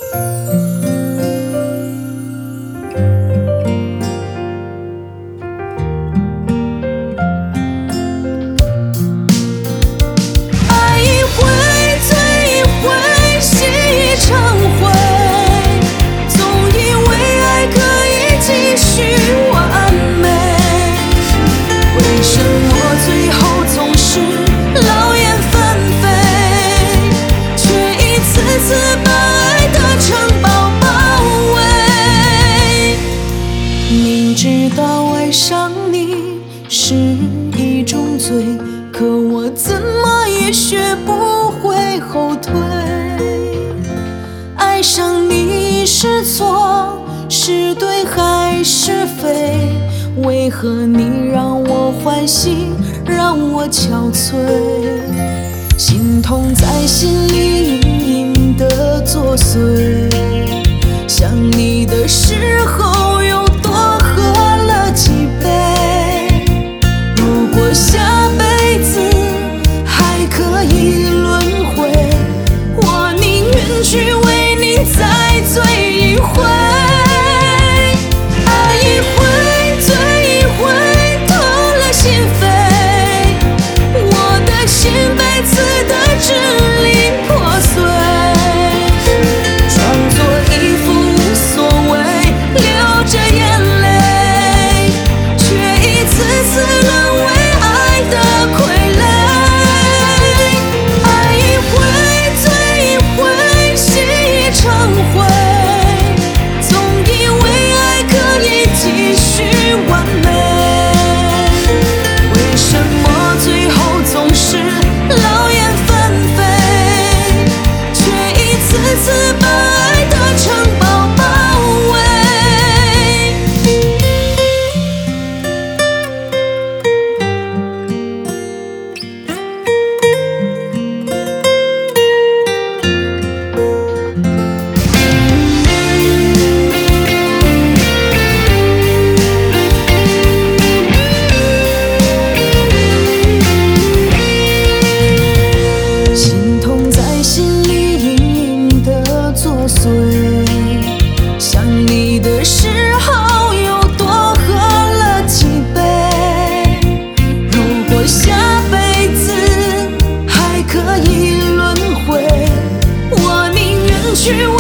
是一种罪，可我怎么也学不会后退。爱上你是错，是对还是非？为何你让我欢喜，让我憔悴？心痛在心里隐隐地作祟，想你的时候又多喝了几杯。如果下辈子还可以轮回，我宁愿去为你再醉一回。爱一回醉一回，痛了心扉，我的心被刺得支离破碎，装作一副无所谓，流着眼泪，却一次次沦为爱的傀儡。爱一回醉一回，心一场灰，总以为爱可以继续完美，为什么最后总是劳燕分飞，却一次次把爱的城堡包围。心痛在心里隐隐地作祟，想你的时候又多喝了几杯。如果下辈子还可以轮回，我宁愿去